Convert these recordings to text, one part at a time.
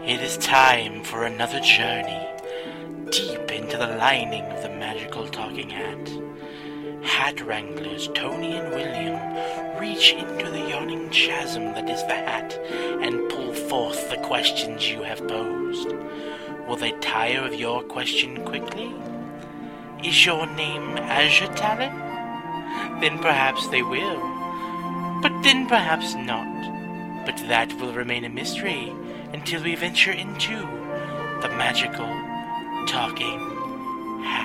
It is time for another journey deep into the lining of the magical talking hat. Hat wranglers Tony and William reach into the yawning chasm that is the hat and pull forth the questions you have posed. Will they tire of your question quickly? Is your name Azure Talon? Then perhaps they will, but then perhaps not. But that will remain a mystery until we venture into the magical talking hat.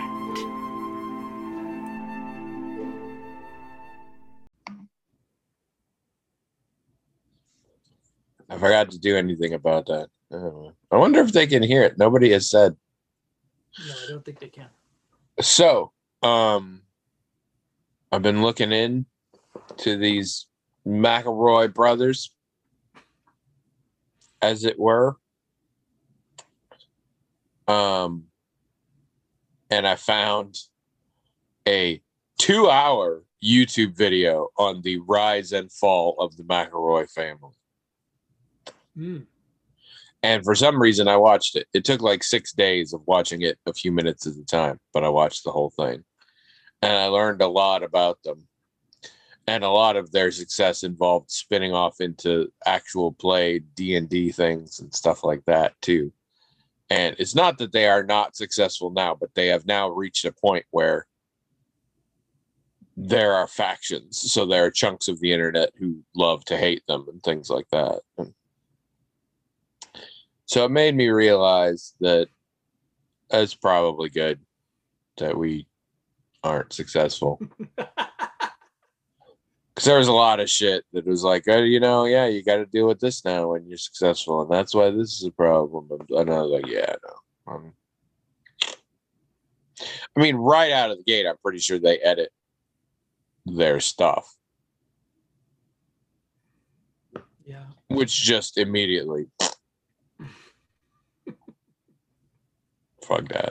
I forgot to do anything about that. I wonder if they can hear it. Nobody has said. No, I don't think they can. So, I've been looking in to these McElroy brothers, as it were. And I found a 2-hour YouTube video on the rise and fall of the McElroy family. And for some reason, I watched it. It took like 6 days of watching it a few minutes at a time, but I watched the whole thing. And I learned a lot about them. And a lot of their success involved spinning off into actual play D&D things and stuff like that, too. And it's not that they are not successful now, but they have now reached a point where there are factions. So there are chunks of the internet who love to hate them and things like that. And so it made me realize that it's probably good that we aren't successful. Because there was a lot of shit that was like, oh, you got to deal with this now when you're successful. And that's why this is a problem. And I was like, yeah, no. I mean, right out of the gate, I'm pretty sure they edit their stuff. Yeah. Which just immediately... Fuck that.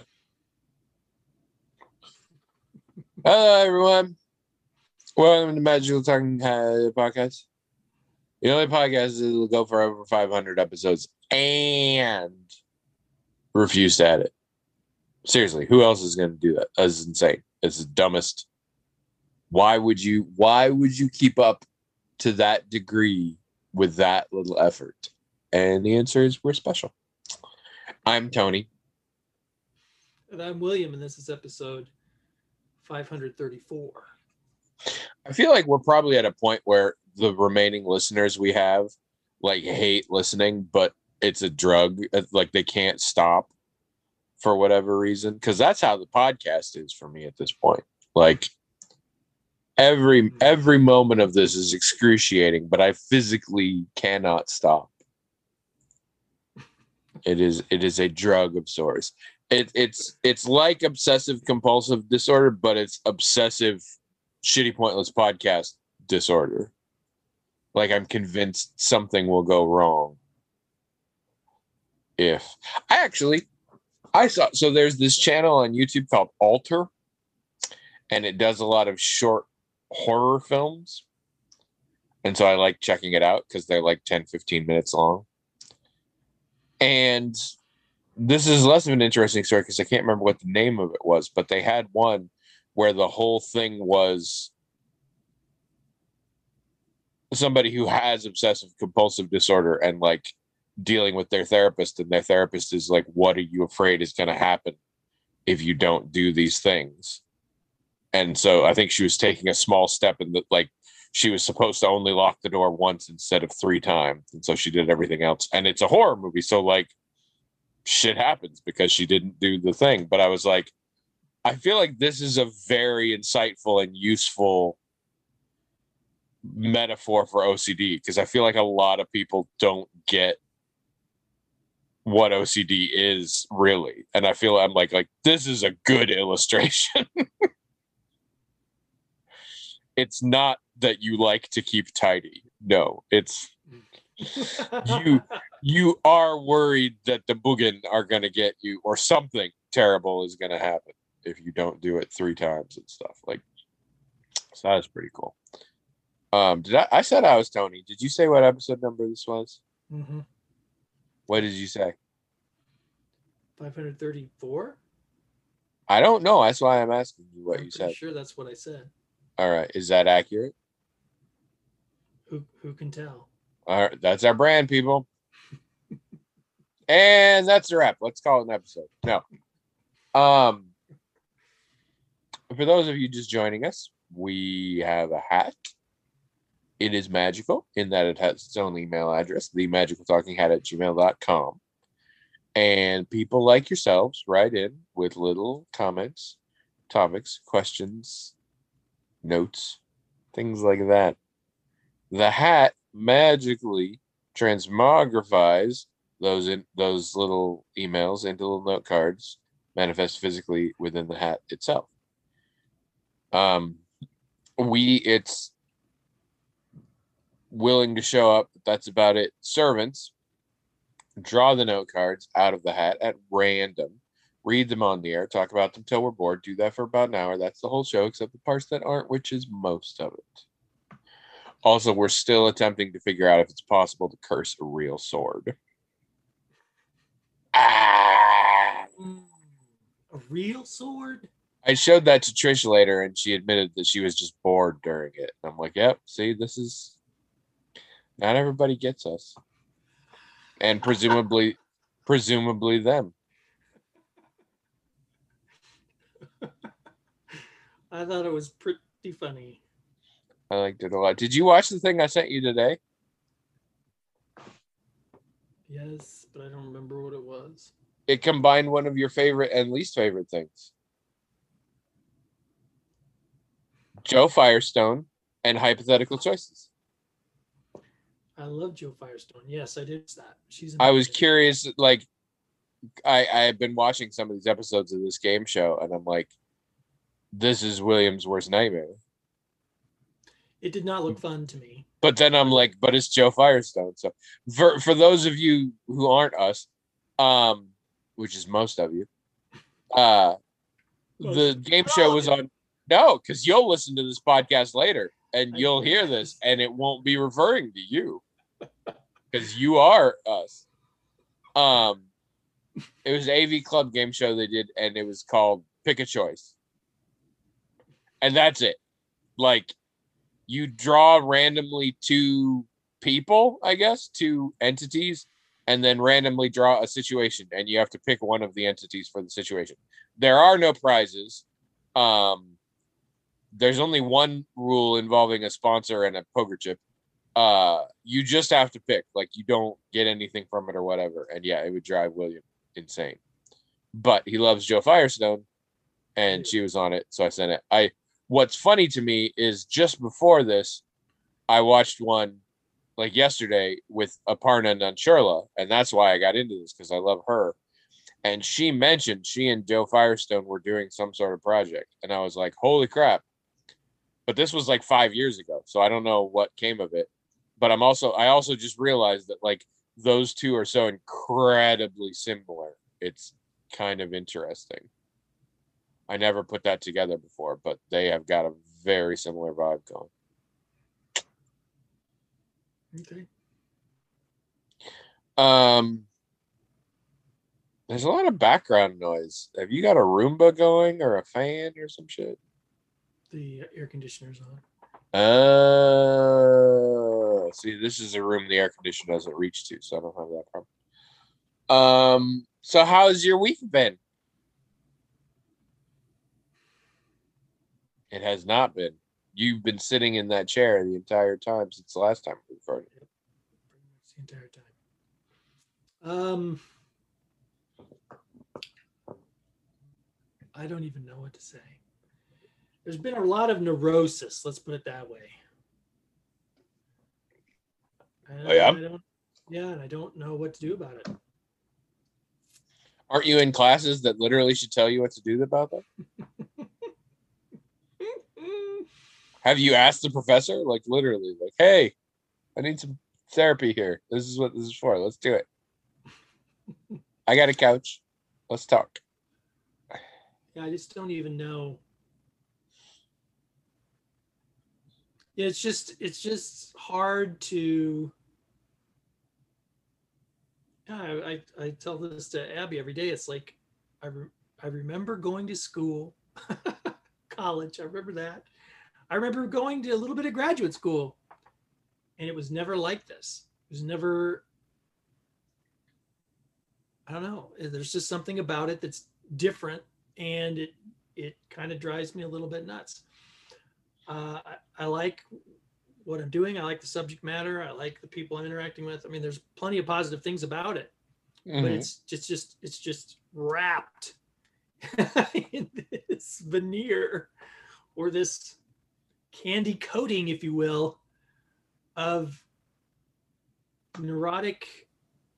Hello, everyone. Welcome to Magical Talking Podcast. The only podcast that will go for over 500 episodes and refuse to edit. Seriously, who else is going to do that? That's insane. It's the dumbest. Why would you keep up to that degree with that little effort? And the answer is we're special. I'm Tony. And I'm William, and this is episode 534. I feel like we're probably at a point where the remaining listeners we have hate listening, but it's a drug. Like they can't stop for whatever reason. Because that's how the podcast is for me at this point. Like every moment of this is excruciating, but I physically cannot stop. It is a drug of sorts. It's like obsessive compulsive disorder, but it's obsessive shitty pointless podcast disorder. Like I'm convinced something will go wrong. If I saw, so there's this channel on YouTube called Alter, and it does a lot of short horror films. And so I like checking it out because they're like 10, 15 minutes long. And this is less of an interesting story because I can't remember what the name of it was, but they had one where the whole thing was somebody who has obsessive compulsive disorder and like dealing with their therapist, and their therapist is like, what are you afraid is going to happen if you don't do these things? And so I think she was taking a small step in that, like she was supposed to only lock the door once instead of 3 times. And so she did everything else. And it's a horror movie. So like shit happens because she didn't do the thing. But I was like, I feel like this is a very insightful and useful metaphor for OCD, because I feel like a lot of people don't get what OCD is really. And I feel I'm like this is a good illustration. It's not that you like to keep tidy. No, it's you are worried that the boogan are going to get you or something terrible is going to happen if you don't do it 3 times and stuff. Like, so that's pretty cool. I said I was Tony. Did you say what episode number this was? Mm-hmm. What did you say? 534? I don't know. That's why I'm asking you what I'm you pretty said. sure that's what I said. All right. Is that accurate? Who can tell? All right. That's our brand, people. And that's a wrap. Let's call it an episode. No. For those of you just joining us, we have a hat. It is magical in that it has its own email address, themagicaltalkinghat@gmail.com. And people like yourselves write in with little comments, topics, questions, notes, things like that. The hat magically transmogrifies those little emails into little note cards, manifest physically within the hat itself. It's willing to show up. That's about it. Servants draw the note cards out of the hat at random, read them on the air, talk about them till we're bored. Do that for about an hour. That's the whole show, except the parts that aren't, which is most of it. Also, we're still attempting to figure out if it's possible to curse a real sword. A real sword? I showed that to Trish later, and she admitted that she was just bored during it. And I'm like, yep, see, this is... Not everybody gets us. And presumably them. I thought it was pretty funny. I liked it a lot. Did you watch the thing I sent you today? Yes, but I don't remember what it was. It combined one of your favorite and least favorite things. Joe Firestone and hypothetical choices. I love Joe Firestone. Yes, I did that. She's I was amazing. curious, like, I have been watching some of these episodes of this game show, and I'm like, this is William's worst nightmare. It did not look fun to me. But then I'm like, but it's Joe Firestone. So for those of you who aren't us, which is most of you, the game show was on. No, because you'll listen to this podcast later and you'll hear this, and it won't be referring to you because you are us. It was an AV Club game show they did, and it was called Pick a Choice, and that's it. Like, you draw randomly two people, I guess, two entities, and then randomly draw a situation, and you have to pick one of the entities for the situation. There are no prizes. There's only one rule involving a sponsor and a poker chip. You just have to pick. Like, you don't get anything from it or whatever. And yeah, it would drive William insane. But he loves Joe Firestone, and she was on it, so I sent it. What's funny to me is just before this, I watched one like yesterday with Aparna Nancherla, and that's why I got into this, because I love her. And she mentioned she and Joe Firestone were doing some sort of project, and I was like, holy crap. But this was like 5 years ago, so I don't know what came of it. But I also just realized that, like, those two are so incredibly similar. It's kind of interesting. I never put that together before, but they have got a very similar vibe going. Okay. There's a lot of background noise. Have you got a Roomba going or a fan or some shit? The air conditioner's on. See, this is a room the air conditioner doesn't reach to, so I don't have that problem. So how's your week been? It has not been. You've been sitting in that chair the entire time since the last time we recorded. Pretty much the entire time. I don't even know what to say. There's been a lot of neurosis, let's put it that way. Oh, yeah? And I don't know what to do about it. Aren't you in classes that literally should tell you what to do about that? Have you asked the professor? Like, literally, like, hey, I need some therapy here. This is what this is for. Let's do it. I got a couch. Let's talk. Yeah, I just don't even know. Yeah, it's just hard to Yeah, I tell this to Abby every day. It's like I remember going to school, college. I remember that. I remember going to a little bit of graduate school, and it was never like this. It was never. I don't know. There's just something about it that's different, and it kind of drives me a little bit nuts. I like what I'm doing. I like the subject matter. I like the people I'm interacting with. I mean, there's plenty of positive things about it, but Mhm. it's just wrapped in this veneer or this candy coating, if you will, of neurotic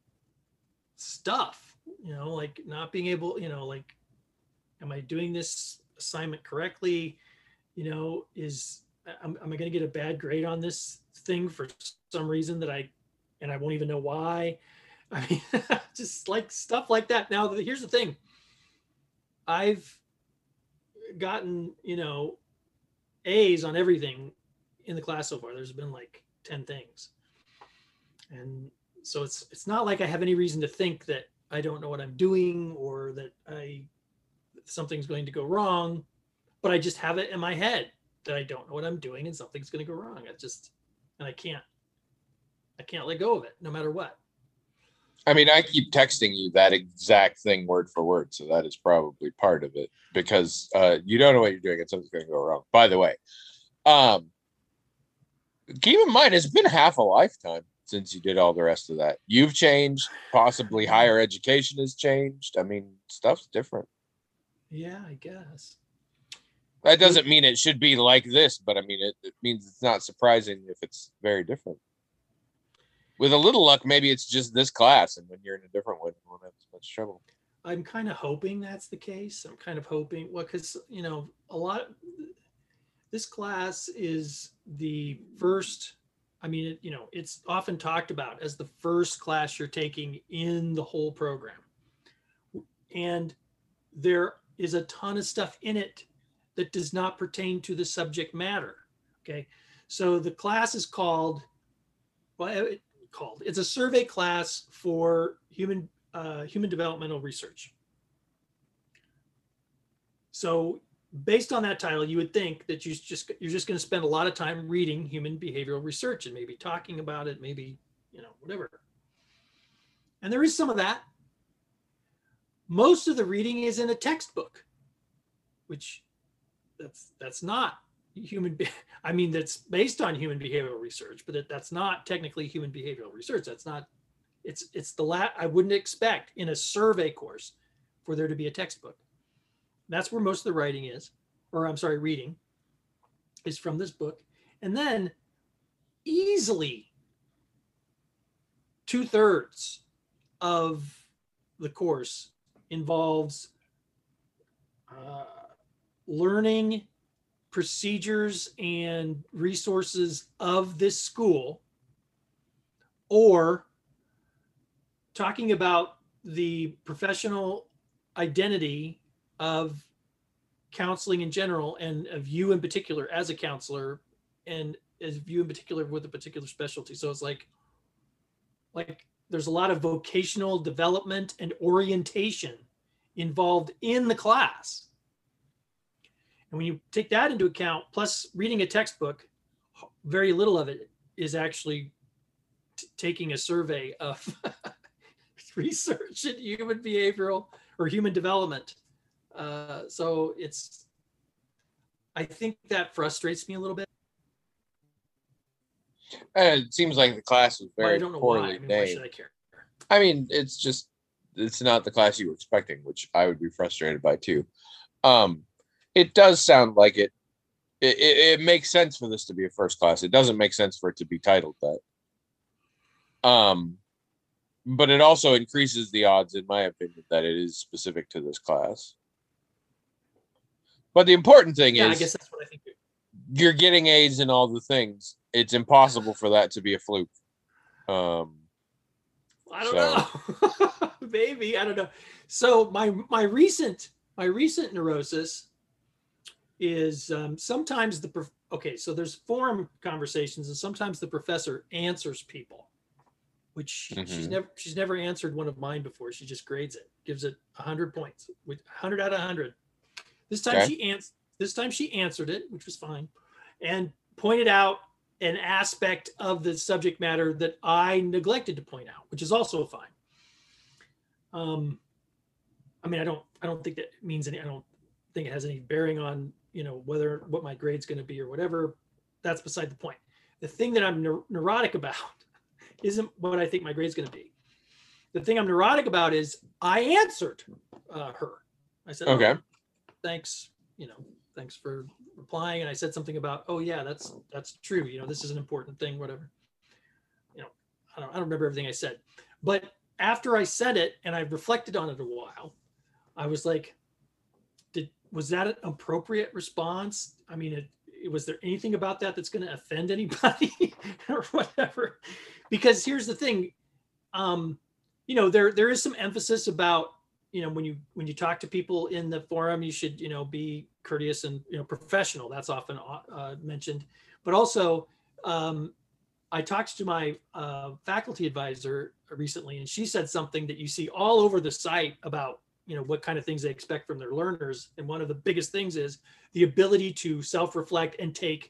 stuff. Like not being able, like, am I doing this assignment correctly? Is am I going to get a bad grade on this thing for some reason and I won't even know why? I mean, just like stuff like that. Now, here's the thing. I've gotten, A's on everything in the class so far. There's been like 10 things. And so it's not like I have any reason to think that I don't know what I'm doing or that something's going to go wrong, but I just have it in my head that I don't know what I'm doing and something's going to go wrong. And I can't let go of it no matter what. I mean, I keep texting you that exact thing word for word, so that is probably part of it because you don't know what you're doing and something's going to go wrong. By the way, um, keep in mind it's been half a lifetime since you did all the rest of that. You've changed, possibly higher education has changed. I mean, stuff's different. Yeah, I guess. That doesn't mean it should be like this, but I mean, it means it's not surprising if it's very different. With a little luck, maybe it's just this class, and when you're in a different one, you won't have as much trouble. I'm kind of hoping that's the case. I'm kind of hoping, well, because, this class is the first, I mean, it's often talked about as the first class you're taking in the whole program. And there is a ton of stuff in it that does not pertain to the subject matter. Okay. So the class is called, it's a survey class for human developmental research. So based on that title, you would think that you're just going to spend a lot of time reading human behavioral research and maybe talking about it, maybe, whatever. And there is some of that. Most of the reading is in a textbook, which that's not human. I mean, that's based on human behavioral research, but that's not technically human behavioral research. That's not. It's I wouldn't expect in a survey course for there to be a textbook. That's where most of the writing is, or I'm sorry, reading is from this book. And then easily 2/3 of the course involves learning procedures and resources of this school, or talking about the professional identity of counseling in general and of you in particular as a counselor and as you in particular with a particular specialty. So it's like there's a lot of vocational development and orientation involved in the class. And when you take that into account, plus reading a textbook, very little of it is actually taking a survey of research in human behavioral or human development. So I think that frustrates me a little bit. It seems like the class was very I don't know poorly why. I mean, named. why should I care? I mean, it's not the class you were expecting, which I would be frustrated by too. It does sound like it makes sense for this to be a first class. It doesn't make sense for it to be titled that. But it also increases the odds, in my opinion, that it is specific to this class. But the important thing is, I guess that's what I think. You're getting A's in all the things. It's impossible for that to be a fluke. I don't know. Maybe, I don't know. So my recent neurosis is sometimes so there's forum conversations and sometimes the professor answers people which she's Mhm. never answered one of mine before. She just grades it, gives it 100 points, with 100 out of 100. This time Okay. she answered it, which was fine, and pointed out an aspect of the subject matter that I neglected to point out, which is also fine. I mean, I don't think that means any. I don't think it has any bearing on whether what my grade's going to be or whatever. That's beside the point. The thing that I'm neurotic about isn't what I think my grade's going to be. The thing I'm neurotic about is I answered her. I said, Okay. "Oh, thanks, thanks for replying." And I said something about, "Oh yeah, that's true. This is an important thing, whatever." I don't remember everything I said, but after I said it and I reflected on it a while, I was like, was that an appropriate response? I mean, was there anything about that that's going to offend anybody or whatever? Because here's the thing, there is some emphasis about, when you talk to people in the forum, you should, be courteous and, professional. That's often mentioned. But also, I talked to my faculty advisor recently, and she said something that you see all over the site about, what kind of things they expect from their learners. And one of the biggest things is the ability to self-reflect and take,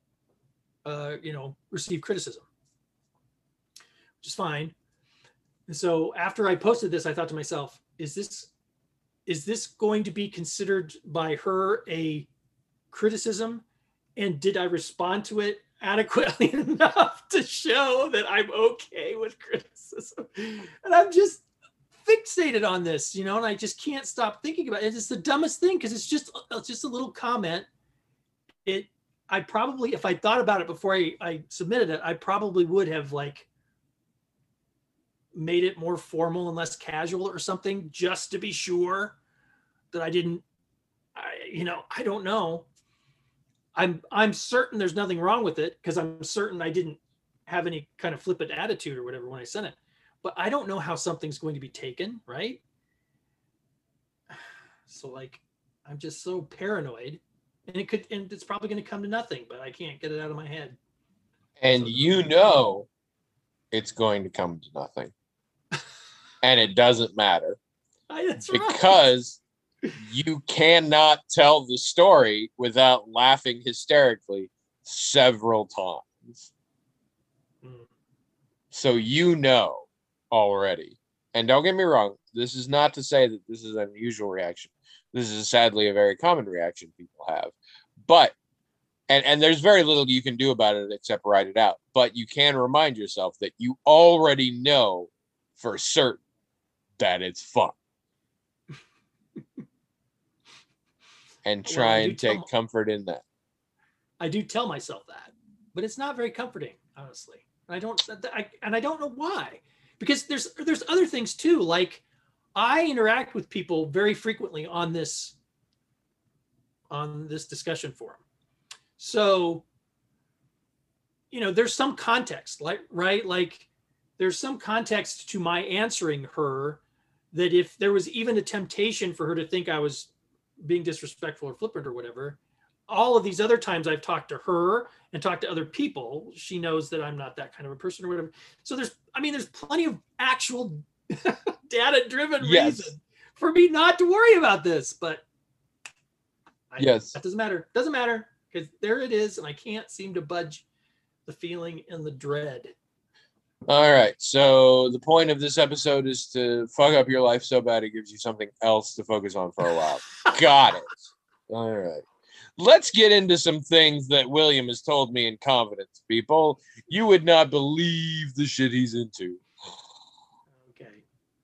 receive criticism, which is fine. And so after I posted this, I thought to myself, is this going to be considered by her a criticism? And did I respond to it adequately enough to show that I'm okay with criticism? And I'm just fixated on this, and I just can't stop thinking about it. It's the dumbest thing because it's just a little comment. I probably, if I thought about it before I submitted it, I probably would have made it more formal and less casual or something, just to be sure that I didn't, I don't know. I'm certain there's nothing wrong with it because I'm certain I didn't have any kind of flippant attitude or whatever when I sent it. But I don't know how something's going to be taken, right? So I'm just so paranoid, and it's probably going to come to nothing, but I can't get it out of my head. And it's going to come to nothing. And it doesn't matter. That's because you cannot tell the story without laughing hysterically several times. So already. And don't get me wrong, this is not to say that this is an unusual reaction. This is sadly a very common reaction people have. But and there's very little you can do about it except write it out. But you can remind yourself that you already know for certain that it's fun. And try and take comfort in that. I do tell myself that, but it's not very comforting, honestly. I don't know why, because there's other things too. Like I interact with people very frequently on this discussion forum. So, there's some context, right? Like there's some context to my answering her that if there was even a temptation for her to think I was being disrespectful or flippant or whatever, all of these other times I've talked to her and talked to other people, she knows that I'm not that kind of a person or whatever. So there's plenty of actual data-driven reason for me not to worry about this, but that doesn't matter. Doesn't matter because there it is, and I can't seem to budge the feeling and the dread. All right. So the point of this episode is to fuck up your life so bad it gives you something else to focus on for a while. Got it. All right. Let's get into some things that William has told me in confidence, people. You would not believe the shit he's into. Okay.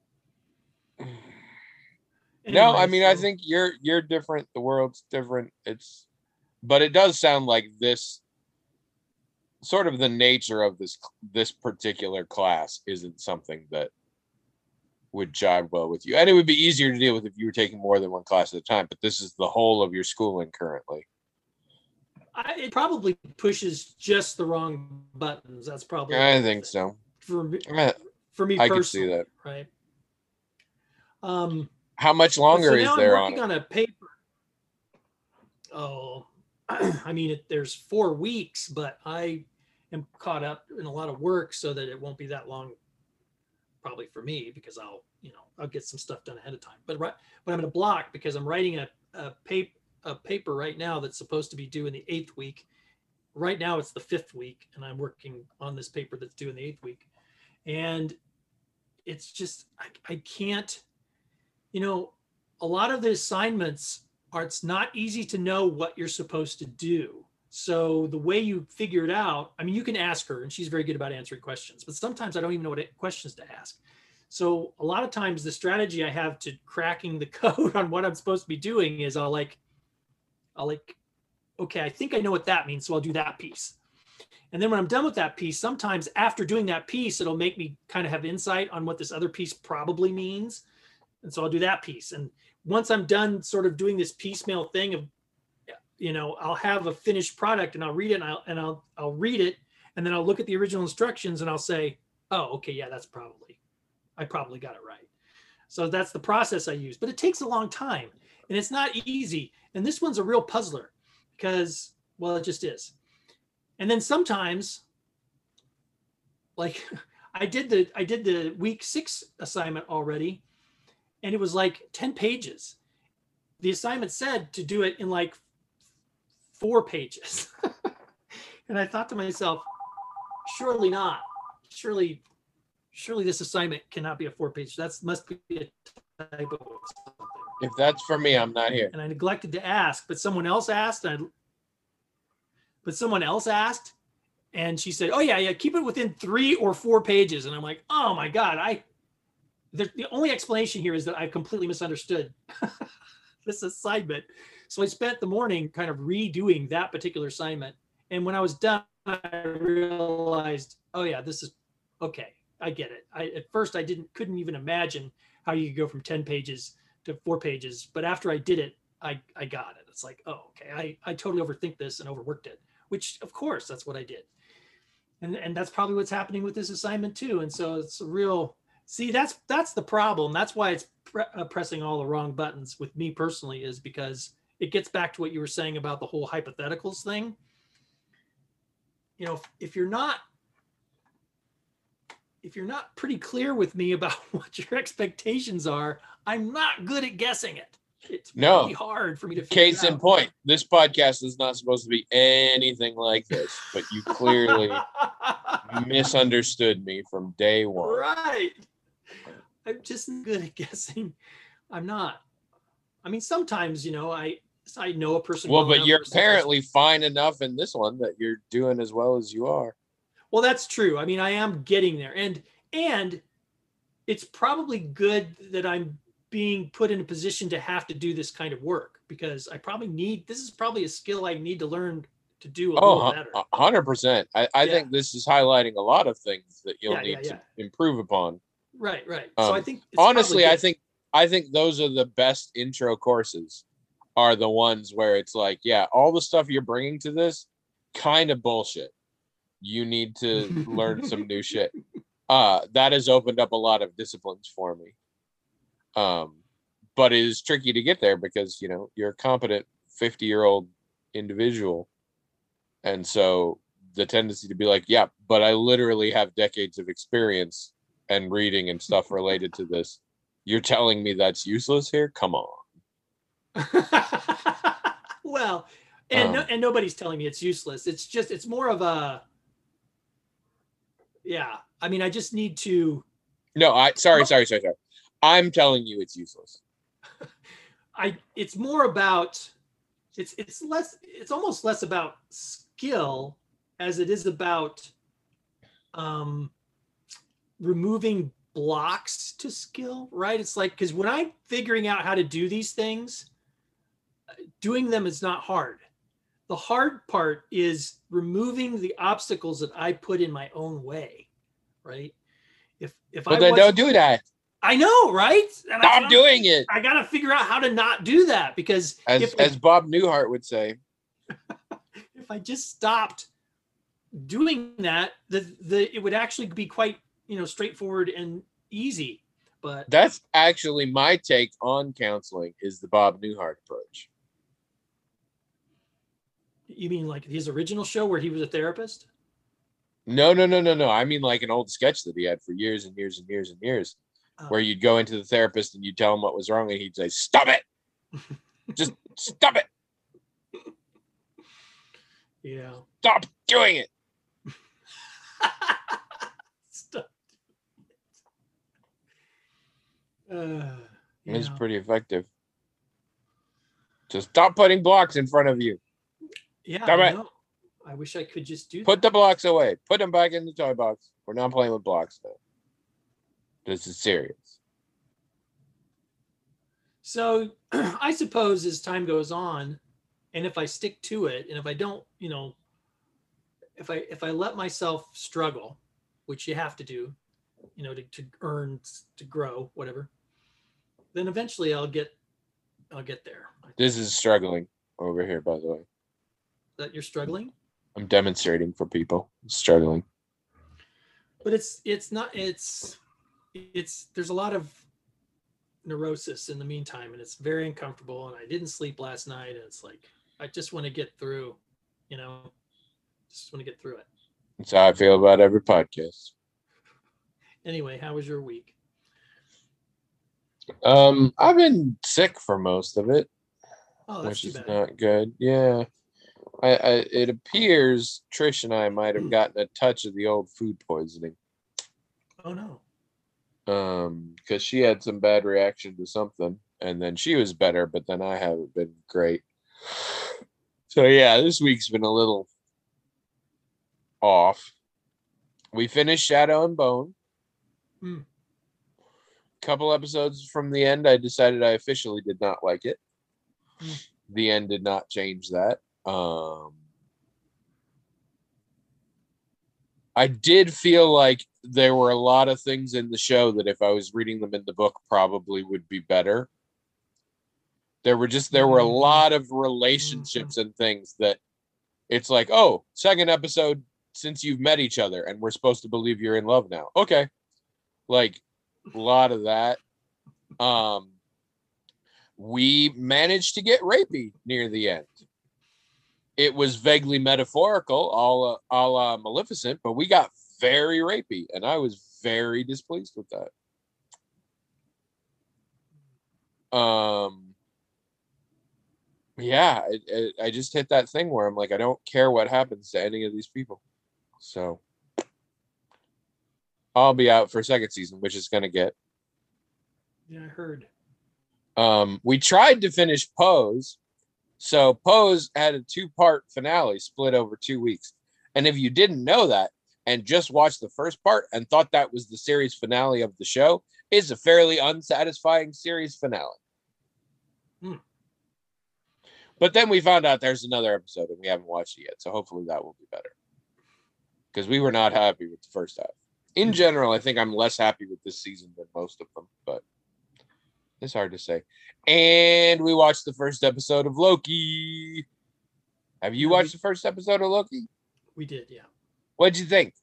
No, I mean, I think you're different. The world's different. But it does sound like this sort of the nature of this particular class isn't something that would jive well with you. And it would be easier to deal with if you were taking more than one class at a time, but this is the whole of your schooling currently. It probably pushes just the wrong buttons. That's probably I think so. For me I could see that. Right. How much longer is there on it? I'm working on a paper. Oh, I mean, there's 4 weeks, but I am caught up in a lot of work so that it won't be that long probably for me, because I'll get some stuff done ahead of time. But I'm in a block because I'm writing a paper right now that's supposed to be due in the 8th week. Right now it's the 5th week, and I'm working on this paper that's due in the 8th week. And it's just, I can't, a lot of the assignments it's not easy to know what you're supposed to do. So the way you figure it out, I mean, you can ask her and she's very good about answering questions, but sometimes I don't even know what questions to ask. So a lot of times the strategy I have to cracking the code on what I'm supposed to be doing is I'll okay, I think I know what that means. So I'll do that piece. And then when I'm done with that piece, sometimes after doing that piece, it'll make me kind of have insight on what this other piece probably means. And so I'll do that piece. And once I'm done sort of doing this piecemeal thing of, I'll have a finished product and I'll read it and I'll read it. And then I'll look at the original instructions and I'll say, oh, okay, yeah, I probably got it right. So that's the process I use, but it takes a long time and it's not easy. And this one's a real puzzler because, well, it just is. And then sometimes, like I did the week 6 assignment already, and it was like 10 pages. The assignment said to do it in like 4 pages. And I thought to myself, surely not. Surely this assignment cannot be a 4-page. That must be a typo or something. If that's for me, I'm not here. And I neglected to ask, but someone else asked. And she said, oh yeah, keep it within 3 or 4 pages. And I'm like, oh my God, the only explanation here is that I completely misunderstood this assignment. So I spent the morning kind of redoing that particular assignment. And when I was done, I realized, oh yeah, this is okay. I get it. At first I couldn't even imagine how you could go from 10 pages to 4 pages. But after I did it, I got it. It's like, oh, okay. I totally overthink this and overworked it, which of course that's what I did. And that's probably what's happening with this assignment too. And so it's a real, see, that's the problem. That's why it's pressing all the wrong buttons with me personally, is because it gets back to what you were saying about the whole hypotheticals thing. If you're not pretty clear with me about what your expectations are, I'm not good at guessing it. It's really hard for me to figure Case in point, this podcast is not supposed to be anything like this, but you clearly misunderstood me from day one. Right. I'm just good at guessing. I'm not. I mean, sometimes, I know a person. Well, but you're apparently fine enough in this one that you're doing as well as you are. Well, that's true. I mean, I am getting there. And it's probably good that I'm being put in a position to have to do this kind of work, because this is probably a skill I need to learn to do a little better. 100%. I think this is highlighting a lot of things that you'll need to improve upon. Right. So I think honestly, I think those are the best intro courses, are the ones where it's like, yeah, all the stuff you're bringing to this kind of bullshit. You need to learn some new shit. That has opened up a lot of disciplines for me. But it is tricky to get there because, you're a competent 50-year-old individual. And so the tendency to be like, yeah, but I literally have decades of experience and reading and stuff related to this. You're telling me that's useless here? Come on. Well, and nobody's telling me it's useless. It's more of a, yeah. I mean, I just need to. No, sorry. I'm telling you it's useless. It's more about, it's almost less about skill as it is about removing blocks to skill, right? It's like, because when I'm figuring out how to do these things, doing them is not hard. The hard part is removing the obstacles that I put in my own way, right? But then don't do that. I know, right? And Stop doing it. I got to figure out how to not do that, because as Bob Newhart would say, if I just stopped doing that, it would actually be quite, straightforward and easy. But that's actually my take on counseling, is the Bob Newhart approach. You mean like his original show where he was a therapist? No. I mean like an old sketch that he had for years and years and years and years, where you'd go into the therapist and you'd tell him what was wrong, and he'd say, "Stop it! Just stop it! Yeah. Stop doing it!" Stop. It was Yeah. pretty effective. Just stop putting blocks in front of you. Yeah, Stop I it. know. I wish I could just do Put that. the blocks away. Put them back in the toy box. We're not playing with blocks now. This is serious. So I suppose as time goes on, and if I stick to it, and if I don't, if I let myself struggle, which you have to do, to earn, to grow, whatever, then eventually I'll get there. This is struggling over here, by the way. That you're struggling, I'm demonstrating for people. Struggling. but it's not it's there's a lot of neurosis in the meantime, and it's very uncomfortable. And I didn't sleep last night, and it's like I just want to get through, just want to get through it. That's how I feel about every podcast. Anyway, how was your week? I've been sick for most of it, Oh, that's which too is bad. not good. Yeah. It appears Trish and I might have gotten a touch of the old food poisoning. Oh no. Because she had some bad reaction to something, and then she was better, but then I haven't been great. So yeah, this week's been a little off. We finished Shadow and Bone. Couple episodes from the end, I decided I officially did not like it. The end did not change that. I did feel like there were a lot of things in the show that if I was reading them in the book probably would be better. There were a lot of relationships and things that it's like, oh, second episode since you've met each other and we're supposed to believe you're in love now. Okay. Like a lot of that. We managed to get rapey near the end. It was vaguely metaphorical, a la Maleficent, but we got very rapey, and I was very displeased with that. Yeah, I just hit that thing where I'm like, I don't care what happens to any of these people. So I'll be out for second season, which is going to get. Yeah, I heard. We tried to finish Pose. So Pose had a 2-part finale split over 2 weeks. And if you didn't know that and just watched the first part and thought that was the series finale of the show, it's a fairly unsatisfying series finale. But then we found out there's another episode and we haven't watched it yet. So hopefully that will be better. Because we were not happy with the first half. In general, I think I'm less happy with this season than most of them, but it's hard to say. And we watched the first episode of Loki. Have you watched the first episode of Loki? We did, yeah. What'd you think?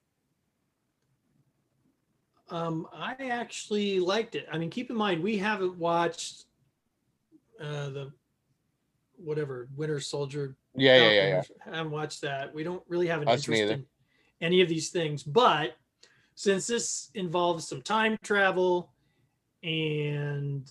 I actually liked it. I mean, keep in mind, we haven't watched the Winter Soldier. Yeah. I haven't watched that. We don't really have an Us interest neither. in any of these things. But since this involves some time travel and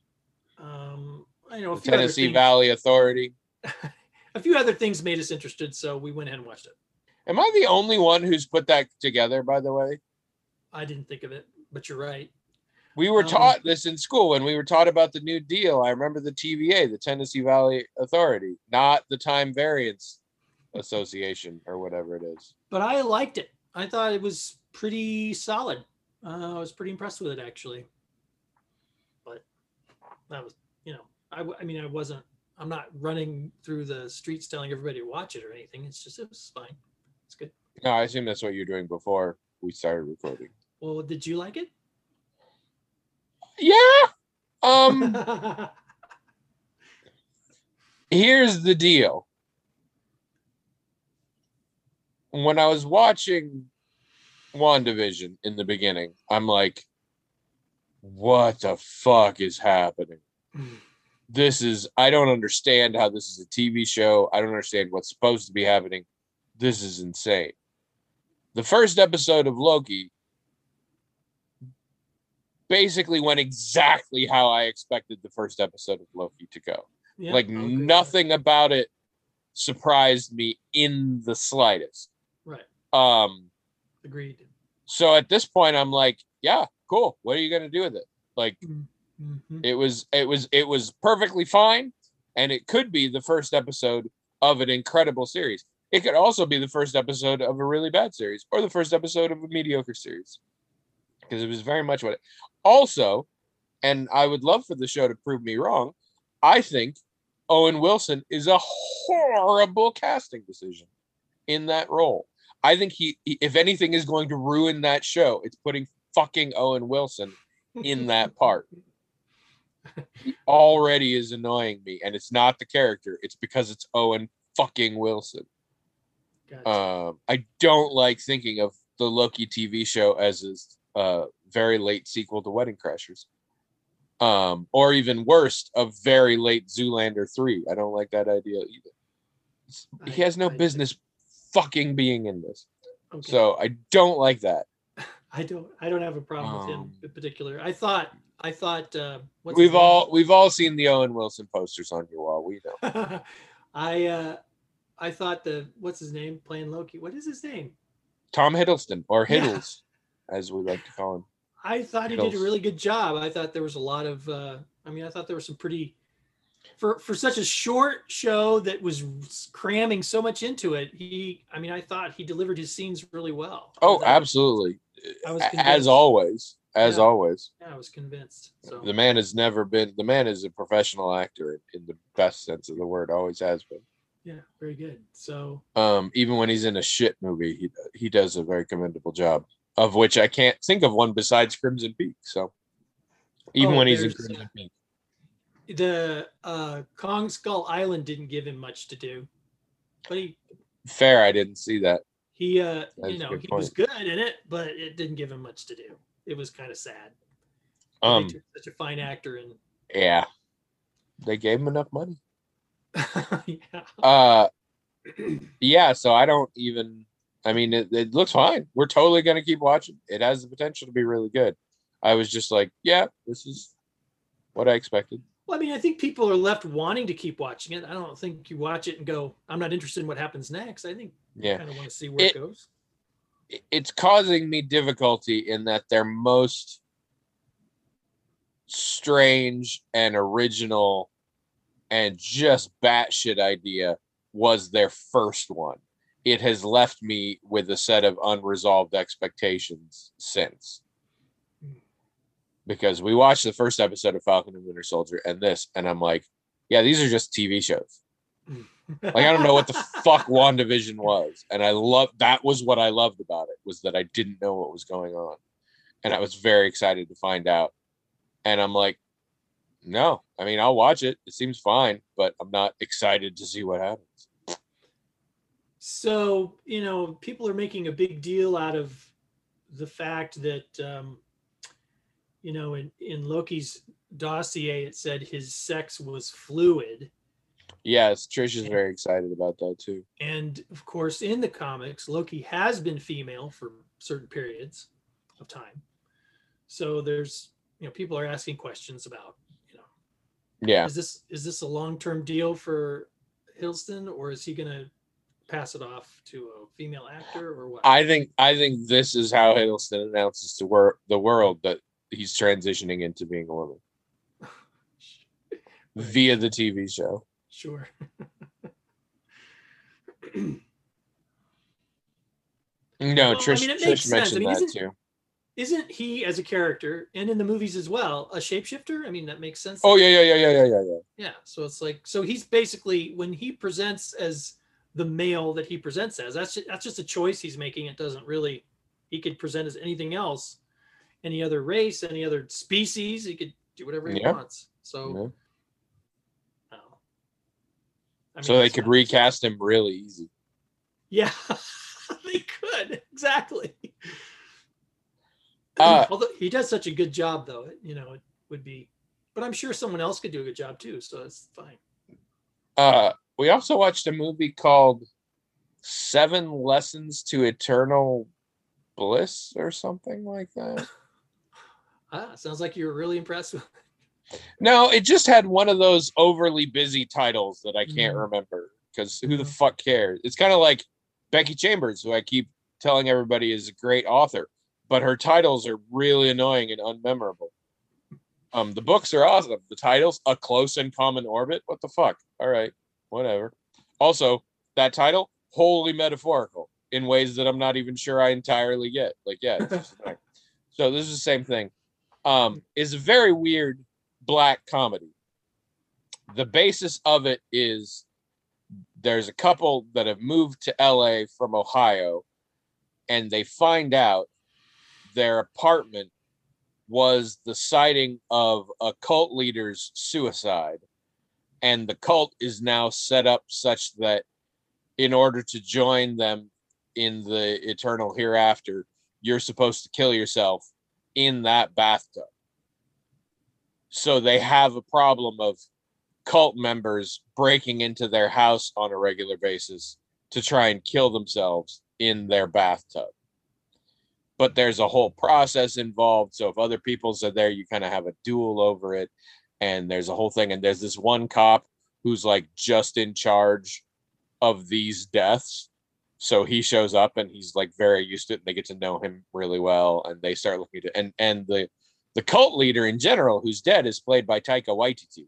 the Tennessee Valley Authority, a few other things made us interested, so we went ahead and watched it. Am I the only one who's put that together, by the way? I didn't think of it, but you're right. We were taught this in school when we were taught about the New Deal. I remember the TVA, the Tennessee Valley Authority, not the Time Variance Association or whatever it is. But I liked it. I thought it was pretty solid. I was pretty impressed with it, actually. But that was, I'm not running through the streets telling everybody to watch it or anything. It's just, it was fine. It's good. No, I assume that's what you're doing before we started recording. Well, did you like it? Yeah. Here's the deal. When I was watching WandaVision in the beginning, I'm like, what the fuck is happening? I don't understand how this is a TV show. I don't understand what's supposed to be happening. This is insane. the first episode of Loki basically went exactly how I expected the first episode of Loki to go. Yeah, Like I'll agree with nothing about it surprised me in the slightest. that. Right. Agreed. So at this point I'm like, yeah, cool. What are you going to do with it? Like Mm-hmm. it was perfectly fine, and it could be the first episode of an incredible series. It could also be the first episode of a really bad series or the first episode of a mediocre series. Because it was very much what it also, and I would love for the show to prove me wrong, I think Owen Wilson is a horrible casting decision in that role. I think he if anything is going to ruin that show, it's putting fucking Owen Wilson in that part. He already is annoying me, and it's not the character, it's because it's Owen fucking Wilson. Gotcha. I don't like thinking of the Loki TV show as a very late sequel to Wedding Crashers. Or even worse, a very late Zoolander 3. I don't like that idea either. He has no business fucking being in this. Okay. So I don't like that. I don't have a problem with him in particular. I thought what's we've his name? all seen the Owen Wilson posters on your wall. We know. I thought what's his name playing Loki? What is his name? Tom Hiddleston, or Yeah. Hiddles, as we like to call him. I thought he did a really good job. I thought there was a lot of I thought there was some pretty for such a short show that was cramming so much into it. I thought he delivered his scenes really well. Oh, absolutely. I was as always. Yeah. Always. Yeah, I was convinced. So The man is a professional actor in the best sense of the word, always has been. yeah, very good. So even when he's in a shit movie, he does a very commendable job, of which I can't think of one besides Crimson Peak. So even when he's in Crimson Peak. The Kong Skull Island didn't give him much to do, but Fair, I didn't see that. he That's a good he point. was good in it, but it didn't give him much to do. It was kind of sad. They took such a fine actor and Yeah, they gave him enough money. yeah. Yeah, so I don't even, it looks fine. We're totally going to keep watching. It has the potential to be really good. I was just like, yeah, this is what I expected. Well, I think people are left wanting to keep watching it. I don't think you watch it and go, I'm not interested in what happens next. I think you kind of want to see where it goes. It's causing me difficulty in that their most strange and original and just batshit idea was their first one. It has left me with a set of unresolved expectations since. Because we watched the first episode of Falcon and Winter Soldier and I'm like, yeah, these are just TV shows. Like, I don't know what the fuck WandaVision was. And that was what I loved about it, was that I didn't know what was going on. And I was very excited to find out. And I'm like, no, I'll watch it. It seems fine, but I'm not excited to see what happens. So, people are making a big deal out of the fact that, in Loki's dossier, it said his sex was fluid. Yes, Trish is very excited about that too. And of course, in the comics, Loki has been female for certain periods of time. So there's, people are asking questions about, yeah, is this a long-term deal for Hiddleston, or is he going to pass it off to a female actor, or what? I think this is how Hiddleston announces to the world that he's transitioning into being a woman via the TV show. Sure. No, Trish mentioned that too. Isn't he, as a character and in the movies as well, a shapeshifter? That makes sense. Oh yeah. Yeah. So it's like, so he's basically, when he presents as the male that he presents as, that's just a choice he's making. It doesn't really, he could present as anything else, any other race, any other species. He could do whatever he wants. So, so they could recast him really easy. Yeah, they could. Exactly. Although he does such a good job, though, it would be, but I'm sure someone else could do a good job too. So it's fine. We also watched a movie called 7 Lessons to Eternal Bliss or something like that. Sounds like you were really impressed with. No, it just had one of those overly busy titles that I can't Mm. remember because who the fuck cares? It's kind of like Becky Chambers, who I keep telling everybody is a great author, but her titles are really annoying and unmemorable. The books are awesome. The titles, A Close and Common Orbit. What the fuck? All right, whatever. Also, that title, wholly metaphorical in ways that I'm not even sure I entirely get. Like, yeah, it's just annoying. So this is the same thing. Is a very weird black comedy. The basis of it is there's a couple that have moved to LA from Ohio, and they find out their apartment was the sighting of a cult leader's suicide. And the cult is now set up such that in order to join them in the eternal hereafter, you're supposed to kill yourself in that bathtub. So they have a problem of cult members breaking into their house on a regular basis to try and kill themselves in their bathtub. But there's a whole process involved. So if other people are there, you kind of have a duel over it. And there's a whole thing. And there's this one cop who's like just in charge of these deaths. So he shows up and he's like very used to it. And they get to know him really well. And they start looking at and the cult leader in general, who's dead, is played by Taika Waititi.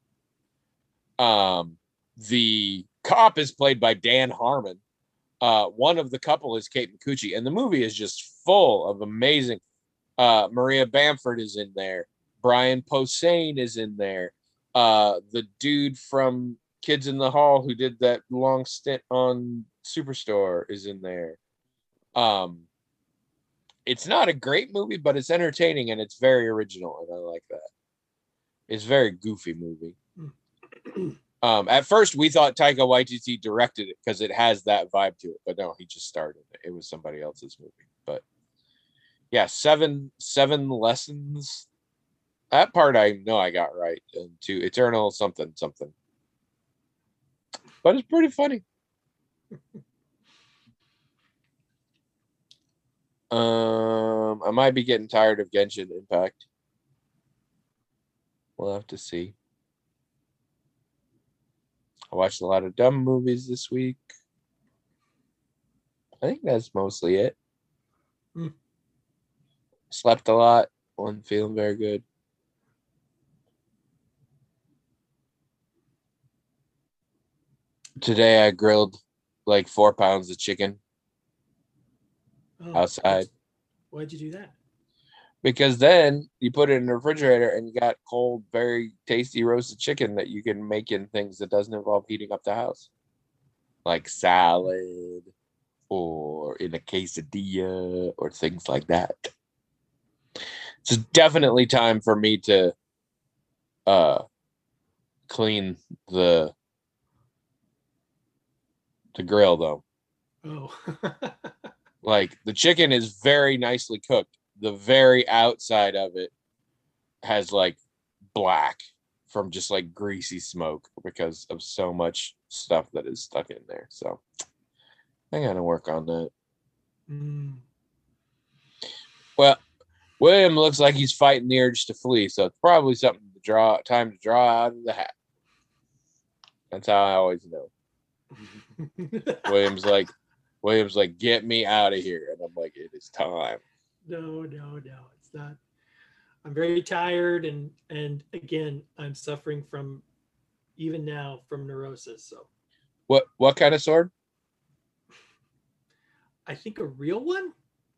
The cop is played by Dan Harmon. One of the couple is Kate Micucci, and the movie is just full of amazing. Maria Bamford is in there. Brian Posehn is in there. The dude from Kids in the Hall who did that long stint on Superstore is in there. It's not a great movie, but it's entertaining and it's very original, and I like that. It's a very goofy movie. At first, we thought Taika Waititi directed it because it has that vibe to it, but no, he just started it. It was somebody else's movie. But yeah, seven lessons. That part I know I got right. And to Eternal something. But it's pretty funny. I might be getting tired of Genshin Impact. We'll have to see. I watched a lot of dumb movies this week. I think that's mostly it. Slept a lot. Wasn't feeling very good. Today I grilled like 4 pounds of chicken outside. Why'd you do that? Because then you put it in the refrigerator and you got cold, very tasty roasted chicken that you can make in things that doesn't involve heating up the house. Like salad or in a quesadilla or things like that. It's definitely time for me to clean the grill though. Oh. Like the chicken is very nicely cooked. The very outside of it has like black from just like greasy smoke because of so much stuff that is stuck in there. So I gotta work on that. Well, William looks like he's fighting the urge to flee, so it's probably something time to draw out of the hat. That's how I always know. William's like, get me out of here. And I'm like, it is time. No, it's not. I'm very tired, and again, I'm suffering from, even now, from neurosis. So what kind of sword? I think a real one.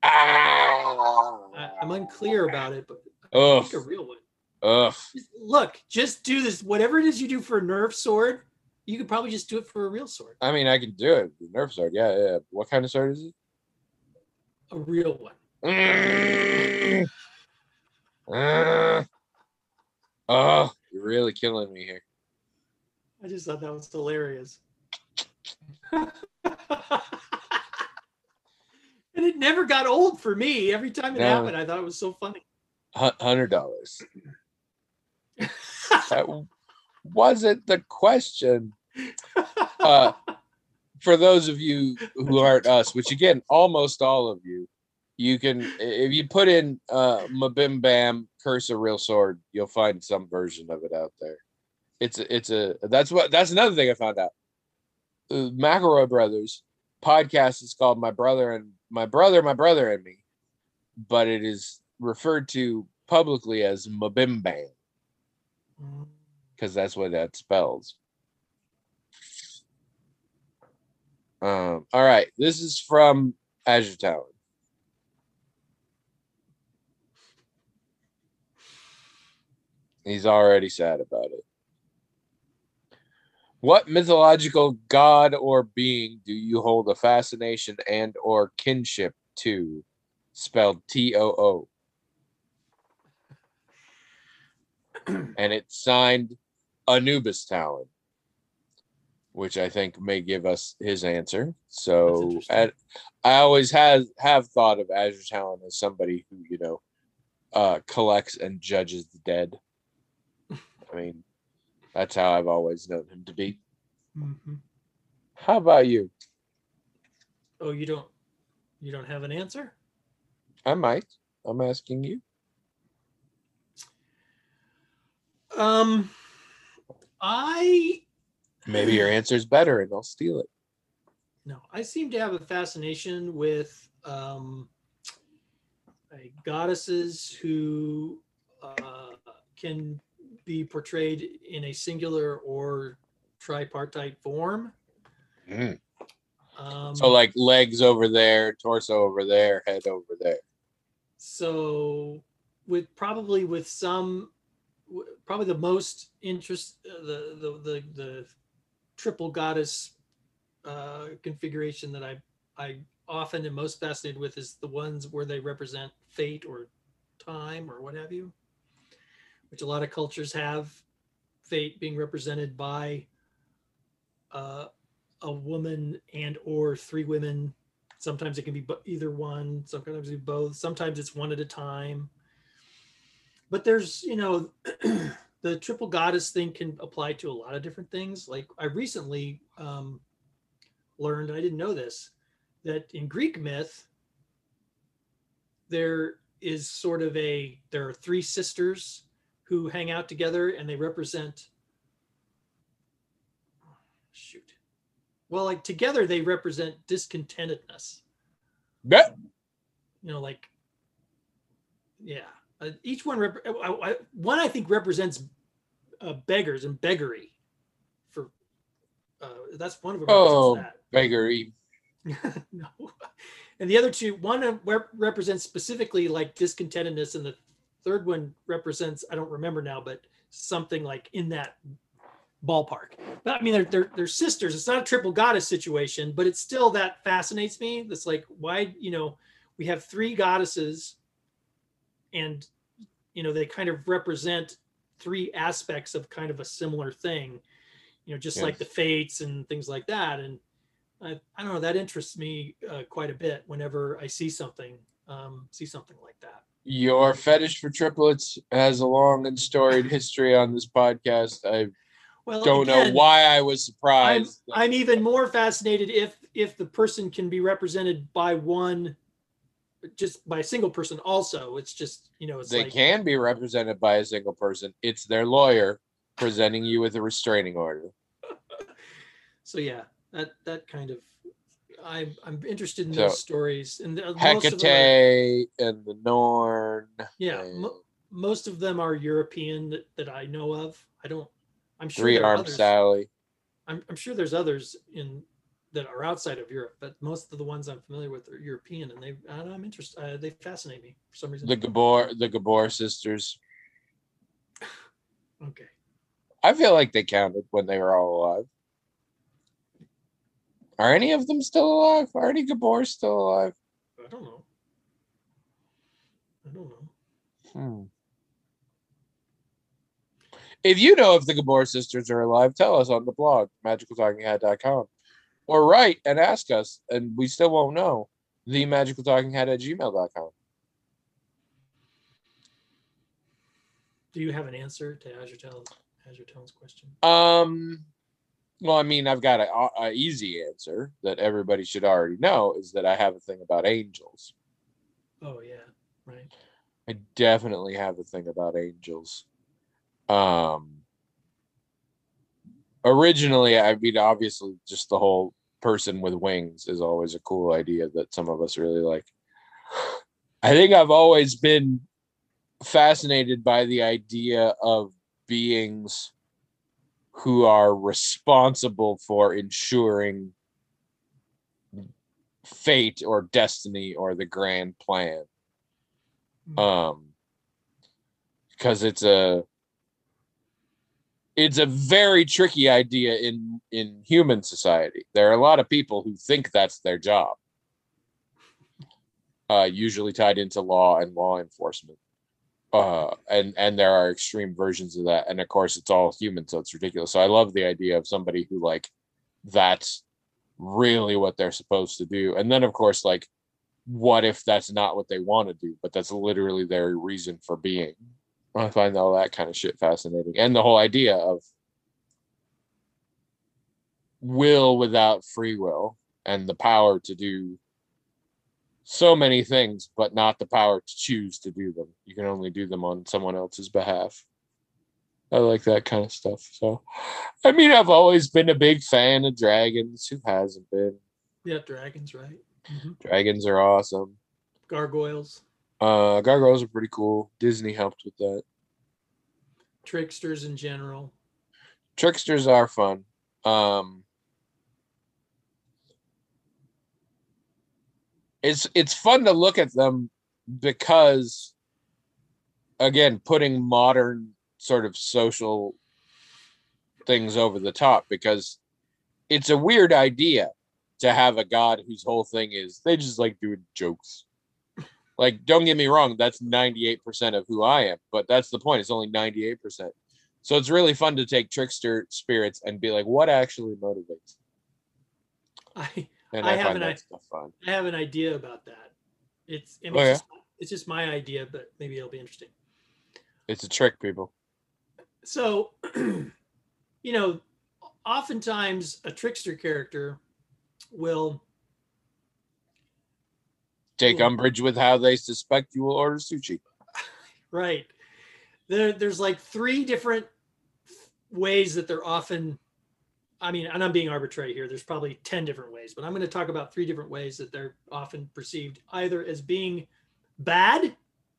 Ah! I'm unclear about it, but I think a real one. Just do this. Whatever it is you do for a Nerf sword, you could probably just do it for a real sword. I mean, I can do it. The Nerf sword, yeah. What kind of sword is it? A real one. Oh, you're really killing me here. I just thought that was hilarious. And it never got old for me. Every time it happened, I thought it was so funny. $100. That wasn't the question. For those of you who aren't us, which again, almost all of you, You can, if you put in Mabim Bam Curse a Real Sword, you'll find some version of it out there. That's another thing I found out. The McElroy Brothers podcast is called My Brother and Me, but it is referred to publicly as Mabim Bam because that's what that spells. All right, this is from Azure Talon. He's already sad about it. What mythological god or being do you hold a fascination and or kinship to? Spelled Too. And it's signed Anubis Talon, which I think may give us his answer. So I always have thought of Azure Talon as somebody who, collects and judges the dead. I mean, that's how I've always known him to be. Mm-hmm. How about you? Oh, you don't have an answer? I might. I'm asking you. Maybe your answer's better and I'll steal it. No, I seem to have a fascination with goddesses who can be portrayed in a singular or tripartite form. Mm. So like legs over there, torso over there, head over there. So probably the most interest, the triple goddess configuration that I often am most fascinated with is the ones where they represent fate or time or what have you, which a lot of cultures have fate being represented by a woman and or three women. Sometimes it can be either one, sometimes it's both, sometimes it's one at a time. But there's, the triple goddess thing can apply to a lot of different things. Like I recently learned, I didn't know this, that in Greek myth, there are three sisters who hang out together and they represent, together they represent discontentedness. Yeah. Each one, one I think represents beggars and beggary. For that's one of them. Oh, that. Beggary. No. And the other two, one represents specifically like discontentedness, and the third one represents, I don't remember now, but something like in that ballpark. But I mean, they're sisters. It's not a triple goddess situation, but it's still, that fascinates me. That's like, why, we have three goddesses and, they kind of represent three aspects of kind of a similar thing, just like the fates and things like that. And I don't know, that interests me quite a bit whenever I see something like that. Your fetish for triplets has a long and storied history on this podcast. I don't know why I was surprised. I'm even more fascinated if the person can be represented by just by a single person also. It's just, they can be represented by a single person. It's their lawyer presenting you with a restraining order. So yeah, that kind of, I'm interested in those stories. And Hecate and the Norn. Yeah, most of them are European that I know of. I'm sure Three-Armed Sally. I'm sure there's others that are outside of Europe, but most of the ones I'm familiar with are European, and I'm interested. They fascinate me for some reason. The Gabor sisters. Okay. I feel like they counted when they were all alive. Are any of them still alive? Are any Gabors still alive? I don't know. If you know if the Gabor sisters are alive, tell us on the blog, magicaltalkinghat.com. Or write and ask us, and we still won't know. themagicaltalkinghat@gmail.com. Do you have an answer to Azure Talon's question? Well, I mean, I've got an easy answer that everybody should already know, is that I have a thing about angels. Oh yeah, right. I definitely have a thing about angels. Um, Originally, I mean, obviously, just the whole person with wings is always a cool idea that some of us really like. I think I've always been fascinated by the idea of beings who are responsible for ensuring fate or destiny or the grand plan. Um, because it's a very tricky idea in human society. There are a lot of people who think that's their job, usually tied into law and law enforcement. And there are extreme versions of that, and of course it's all human, so it's ridiculous. So I love the idea of somebody who like that's really what they're supposed to do. And then of course, like, what if that's not what they want to do, but that's literally their reason for being? I find all that kind of shit fascinating, and the whole idea of will without free will and the power to do so many things, but not the power to choose to do them. You can only do them on someone else's behalf. I like that kind of stuff. So, I mean, I've always been a big fan of dragons. Who hasn't been? Yeah, dragons, right? Dragons are awesome. Gargoyles. Gargoyles are pretty cool. Disney helped with that. Tricksters in general. Tricksters are fun. It's fun to look at them because, again, putting modern sort of social things over the top, because it's a weird idea to have a god whose whole thing is they just like doing jokes. Like, don't get me wrong, that's 98% of who I am, but that's the point. It's only 98%. So it's really fun to take trickster spirits and be like, what actually motivates? And I find that stuff fun. I have an idea about that. It's just my idea, but maybe it'll be interesting. It's a trick, people. So, oftentimes a trickster character will take umbrage with how they suspect you will order sushi. Right. There's like 3 different ways that they're often, I mean, and I'm being arbitrary here. There's probably 10 different ways, but I'm going to talk about 3 different ways that they're often perceived either as being bad,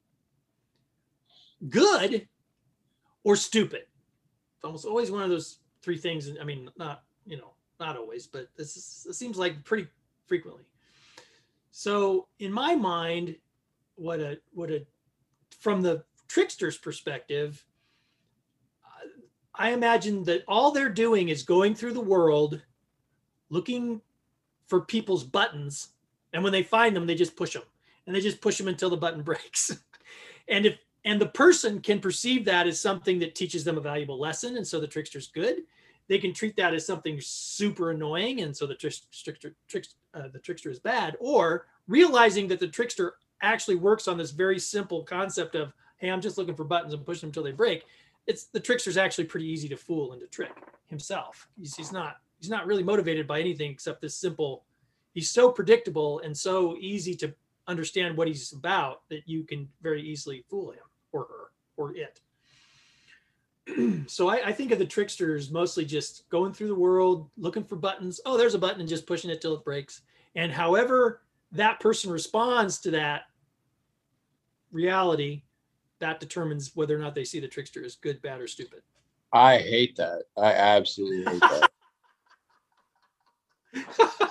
good, or stupid. It's almost always one of those 3 things. I mean, not always, but it seems like pretty frequently. So in my mind, from the trickster's perspective, I imagine that all they're doing is going through the world looking for people's buttons. And when they find them, they just push them, and they just push them until the button breaks. And the person can perceive that as something that teaches them a valuable lesson, and so the trickster's good. They can treat that as something super annoying, and so the trickster is bad. Or realizing that the trickster actually works on this very simple concept of, hey, I'm just looking for buttons and pushing them until they break. The trickster's actually pretty easy to fool and to trick himself. He's not really motivated by anything except this simple. He's so predictable and so easy to understand what he's about that you can very easily fool him or her or it. So I think of the tricksters mostly just going through the world, looking for buttons. Oh, there's a button, and just pushing it till it breaks. And however that person responds to that reality, that determines whether or not they see the trickster as good, bad, or stupid. I hate that. I absolutely hate that.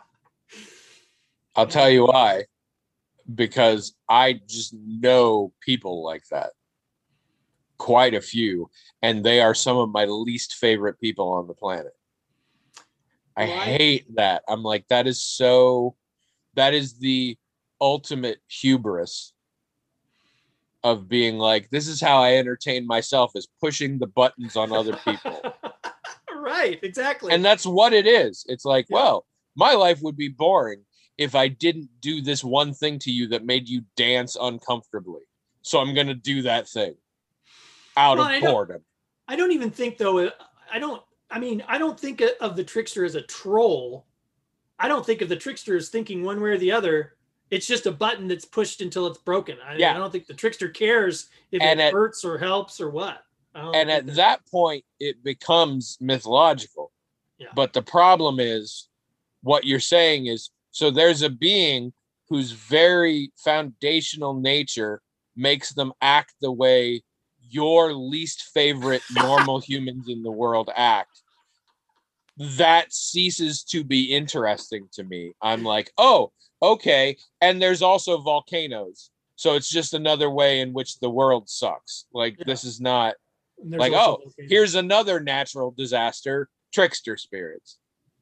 I'll tell you why. Because I just know people like that. Quite a few, and they are some of my least favorite people on the planet. I hate that. I'm like, that is the ultimate hubris of being like, this is how I entertain myself, is pushing the buttons on other people. Right, exactly. And that's what it is. It's like, well, my life would be boring if I didn't do this one thing to you that made you dance uncomfortably. So I'm going to do that thing. Out of boredom. I don't even think, though, I don't think of the trickster as a troll. I don't think of the trickster as thinking one way or the other It's just a button that's pushed until it's broken. I Yeah. don't think the trickster cares if And it hurts or helps or what. And at that point, it becomes mythological. Yeah. But the problem is, what you're saying is, so there's a being whose very foundational nature makes them act the way your least favorite normal humans in the world act. That ceases to be interesting to me. I'm like, oh, okay. And there's also volcanoes. So it's just another way in which the world sucks. Like, this is not like, oh, here's another natural disaster, trickster spirits.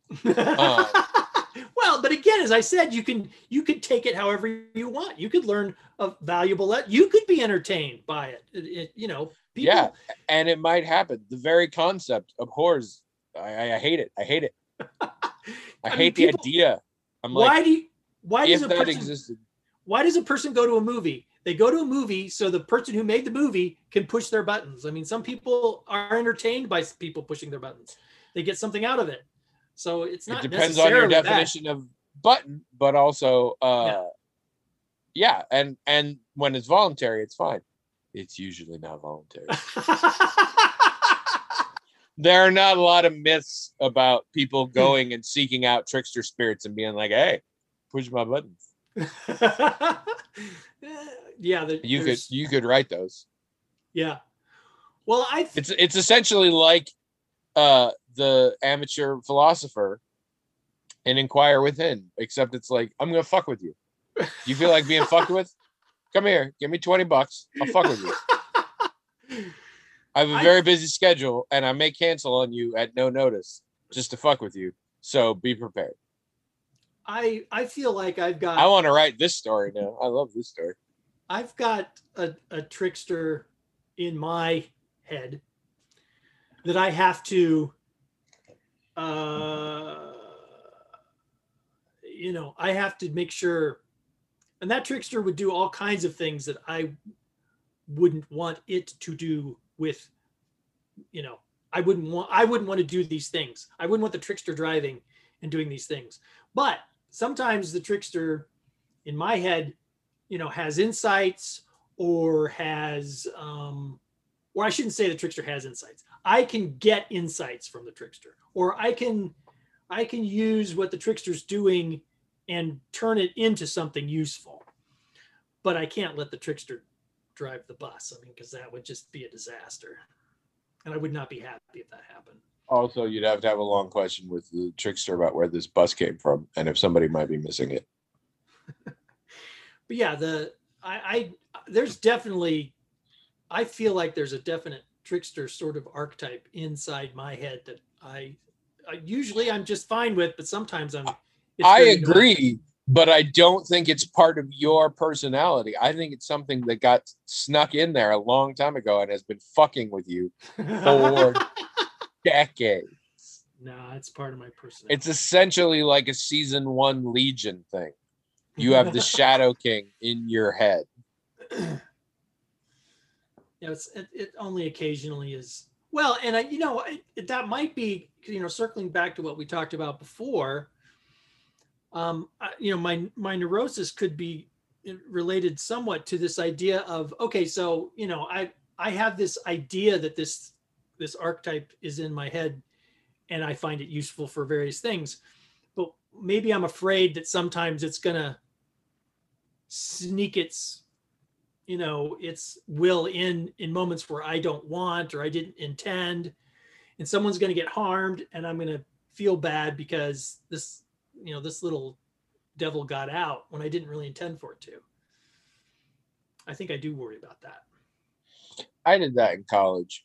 Well, but again, as I said, you can take it however you want. You could learn a valuable you could be entertained by it. You know, people. Yeah, and it might happen. The very concept abhors. I hate it. I hate it. I hate the idea. I'm like, why does a person go to a movie? They go to a movie so the person who made the movie can push their buttons. I mean, some people are entertained by people pushing their buttons. They get something out of it. So it's not. It depends on your definition of button, but also, yeah. And when it's voluntary, it's fine. It's usually not voluntary. There are not a lot of myths about people going and seeking out trickster spirits and being like, "Hey, push my buttons." Yeah, you could write those. Yeah. Well, it's essentially like the amateur philosopher and Inquire Within, except it's like, I'm gonna fuck with you. You feel like being fucked with? Come here, give me $20. I'll fuck with you. I have a very busy schedule and I may cancel on you at no notice just to fuck with you. So be prepared. I feel like I want to write this story now. I love this story. I've got a trickster in my head that I have to, I have to make sure, and that trickster would do all kinds of things that I wouldn't want it to do with, I wouldn't want to do these things. I wouldn't want the trickster driving and doing these things. But sometimes the trickster in my head, has insights or has, or I shouldn't say the trickster has insights. I can get insights from the trickster, or I can use what the trickster's doing and turn it into something useful. But I can't let the trickster drive the bus. I mean, because that would just be a disaster. And I would not be happy if that happened. Also, you'd have to have a long question with the trickster about where this bus came from and if somebody might be missing it. But yeah, there's definitely, I feel like there's a definite trickster sort of archetype inside my head that I usually I'm just fine with, but sometimes I agree, but I don't think it's part of your personality. I think it's something that got snuck in there a long time ago and has been fucking with you for decades. No, it's part of my personality. It's essentially like a season 1 Legion thing. You have the Shadow King in your head. Yeah, it only occasionally is. Well, and that might be, circling back to what we talked about before. My neurosis could be related somewhat to this idea of, okay, so I have this idea that this archetype is in my head, and I find it useful for various things, but maybe I'm afraid that sometimes it's gonna sneak its will in moments where I don't want or I didn't intend, and someone's going to get harmed, and I'm going to feel bad because this little devil got out when I didn't really intend for it to. I think I do worry about that. I did that in college.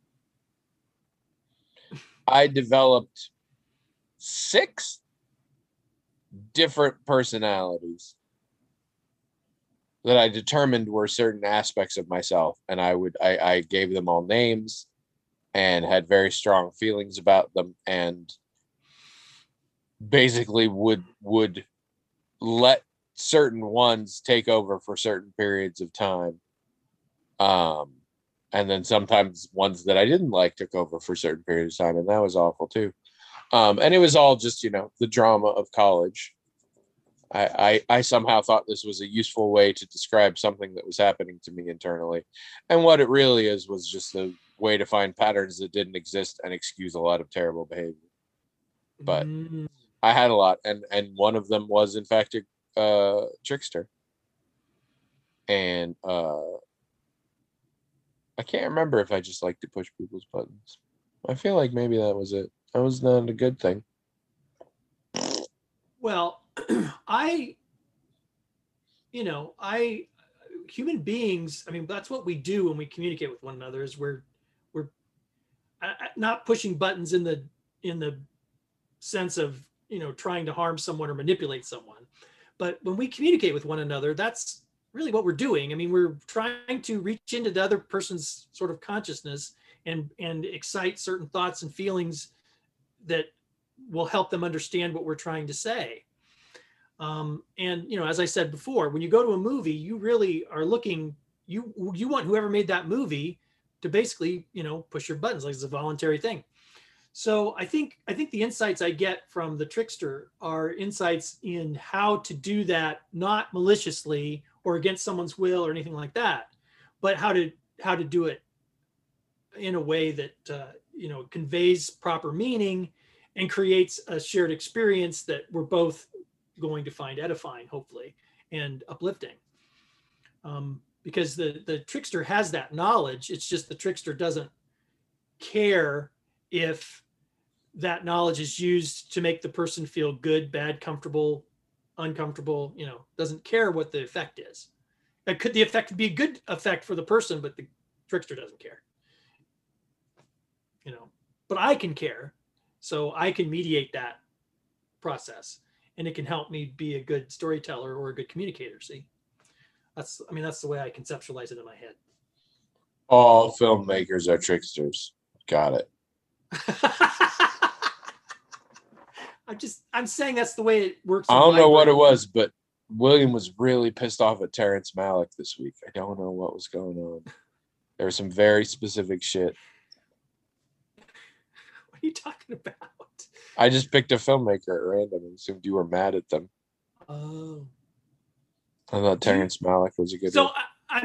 I developed 6 different personalities that I determined were certain aspects of myself. And I gave them all names and had very strong feelings about them, and basically would let certain ones take over for certain periods of time. And then sometimes ones that I didn't like took over for certain periods of time, and that was awful too. And it was all just, the drama of college. I somehow thought this was a useful way to describe something that was happening to me internally. And what it really is was just a way to find patterns that didn't exist and excuse a lot of terrible behavior. But I had a lot, and one of them was in fact a trickster. And I can't remember if I just like to push people's buttons. I feel like maybe that was it. That was not a good thing. Well, human beings, I mean, that's what we do when we communicate with one another, is we're not pushing buttons in the sense of, trying to harm someone or manipulate someone. But when we communicate with one another, that's really what we're doing. I mean, we're trying to reach into the other person's sort of consciousness and excite certain thoughts and feelings that will help them understand what we're trying to say. And as I said before, when you go to a movie, you really are looking, you want whoever made that movie to basically, push your buttons, like it's a voluntary thing. So I think the insights I get from the trickster are insights in how to do that, not maliciously or against someone's will or anything like that, but how to do it in a way that conveys proper meaning and creates a shared experience that we're both going to find edifying, hopefully, and uplifting. Because the trickster has that knowledge. It's just the trickster doesn't care if that knowledge is used to make the person feel good, bad, comfortable, uncomfortable, doesn't care what the effect is. The effect could be a good effect for the person, but the trickster doesn't care. But I can care, so I can mediate that process, and it can help me be a good storyteller or a good communicator. See, that's the way I conceptualize it in my head. All filmmakers are tricksters. Got it. I'm saying that's the way it works. I don't know what it was, but William was really pissed off at Terrence Malick this week. I don't know what was going on. There was some very specific shit. What are you talking about? I just picked a filmmaker at random and assumed you were mad at them. Oh. I thought Terrence Malick was a good one.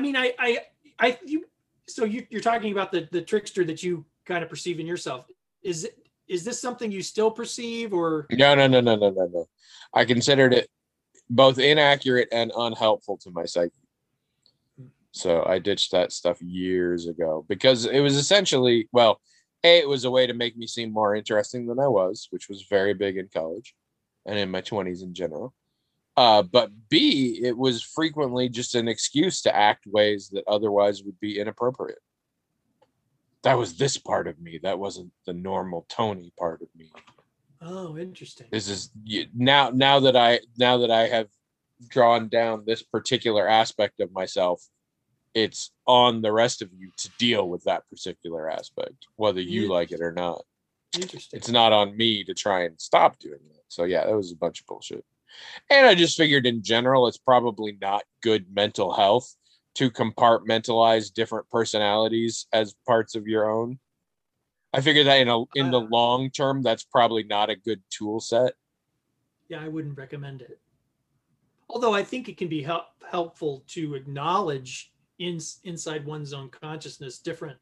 So you're talking about the trickster that you kind of perceive in yourself. Is this something you still perceive, or? No. I considered it both inaccurate and unhelpful to my psyche. So I ditched that stuff years ago because it was essentially, well, A, it was a way to make me seem more interesting than I was, which was very big in college and in my 20s in general. But B, it was frequently just an excuse to act ways that otherwise would be inappropriate. That was this part of me. That wasn't the normal Tony part of me. Oh, interesting. This is now that I have drawn down this particular aspect of myself, it's on the rest of you to deal with that particular aspect, whether you like it or not. Interesting. It's not on me to try and stop doing that. So yeah, that was a bunch of bullshit. And I just figured in general, it's probably not good mental health to compartmentalize different personalities as parts of your own. I figured that in the long term, that's probably not a good tool set. Yeah, I wouldn't recommend it. Although I think it can be helpful to acknowledge inside one's own consciousness different,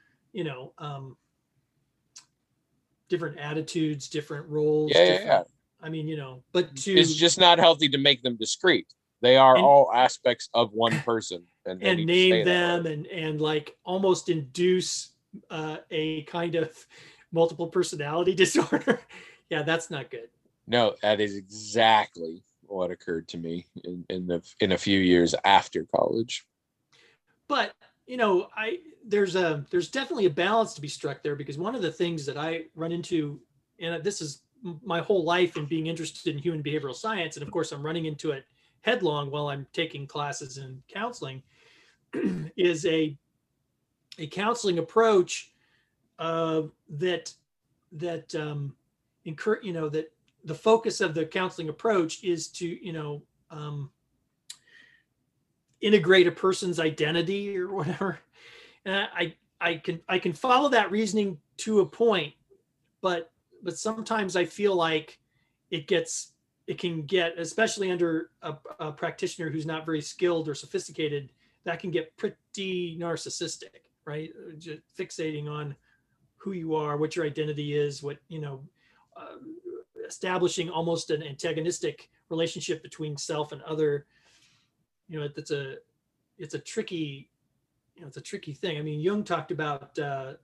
different attitudes, different roles. Yeah. I mean, but it's just not healthy to make them discrete. They are all aspects of one person, and name them and like almost induce a kind of multiple personality disorder. Yeah, that's not good. No, that is exactly what occurred to me in a few years after college. But there's definitely a balance to be struck there, because one of the things that I run into, and this is my whole life in being interested in human behavioral science, and of course I'm running into it headlong while I'm taking classes in counseling, is a counseling approach that the focus of the counseling approach is to integrate a person's identity or whatever. And I can follow that reasoning to a point, but sometimes I feel like it gets it can get, especially under a practitioner who's not very skilled or sophisticated, that can get pretty narcissistic, right? Just fixating on who you are, what your identity is, what, establishing almost an antagonistic relationship between self and other. It's a tricky, it's a tricky thing. I mean, Jung talked about,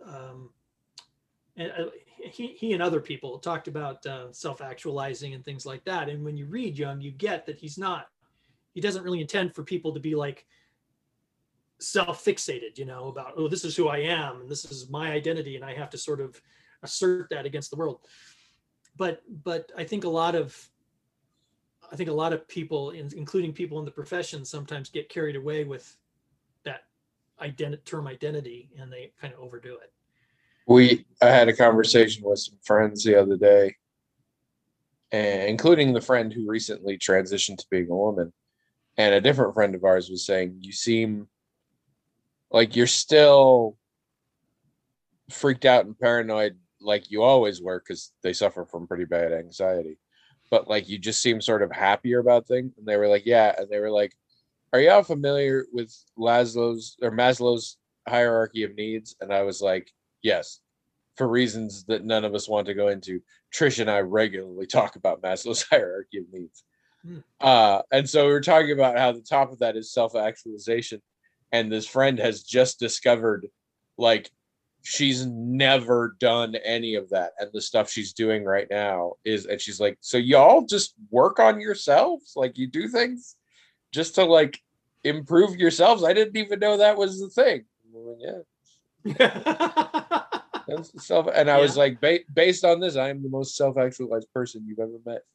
and he and other people talked about self-actualizing and things like that. And when you read Jung, you get that he doesn't really intend for people to be like self-fixated, about, oh, this is who I am and this is my identity and I have to sort of assert that against the world. But I think a lot of people, including people in the profession, sometimes get carried away with that term identity, and they kind of overdo it. I had a conversation with some friends the other day, and including the friend who recently transitioned to being a woman. And a different friend of ours was saying, you seem like you're still freaked out and paranoid like you always were, because they suffer from pretty bad anxiety. But like, you just seem sort of happier about things. And they were like, yeah. And they were like, are y'all familiar with Maslow's hierarchy of needs? And I was like, yes, for reasons that none of us want to go into. Trish and I regularly talk about Maslow's hierarchy of needs. And so we were talking about how the top of that is self-actualization. And this friend has just discovered, like, she's never done any of that. And the stuff she's doing right now and she's like, so y'all just work on yourselves? Like, you do things just to like improve yourselves? I didn't even know that was the thing. Well, yeah. That's and I was like, based on this, I am the most self-actualized person you've ever met.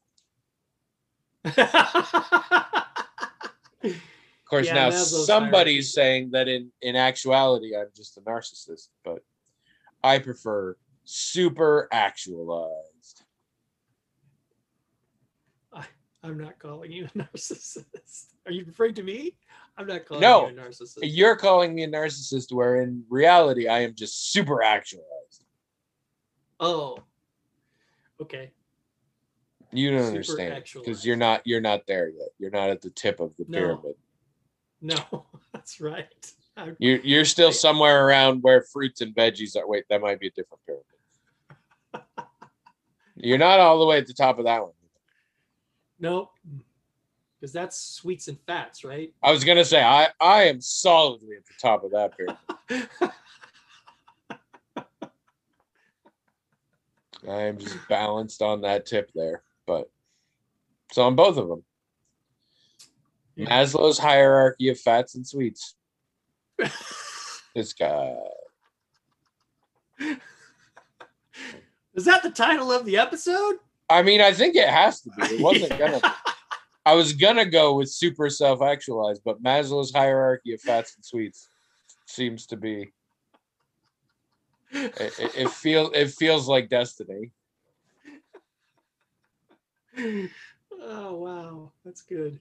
Of course, now somebody's saying that in actuality, I'm just a narcissist, but I prefer super actualized. I'm not calling you a narcissist. Are you referring to me? I'm not calling you a narcissist. You're calling me a narcissist, where in reality, I am just super actualized. Oh, okay. You don't understand, because you're not there yet. You're not at the tip of the pyramid. No, that's right. You're still somewhere around where fruits and veggies are. Wait, that might be a different pyramid. You're not all the way at the top of that one. Nope. Because that's sweets and fats, right? I was gonna say I am solidly at the top of that pyramid. I am just balanced on that tip there, but it's on both of them. Yeah. Maslow's hierarchy of fats and sweets. This guy. Is that the title of the episode? I mean, I think it has to be. It wasn't gonna be. I was gonna go with super self-actualized, but Maslow's hierarchy of fats and sweets seems to be. It feels like destiny. Oh wow, that's good.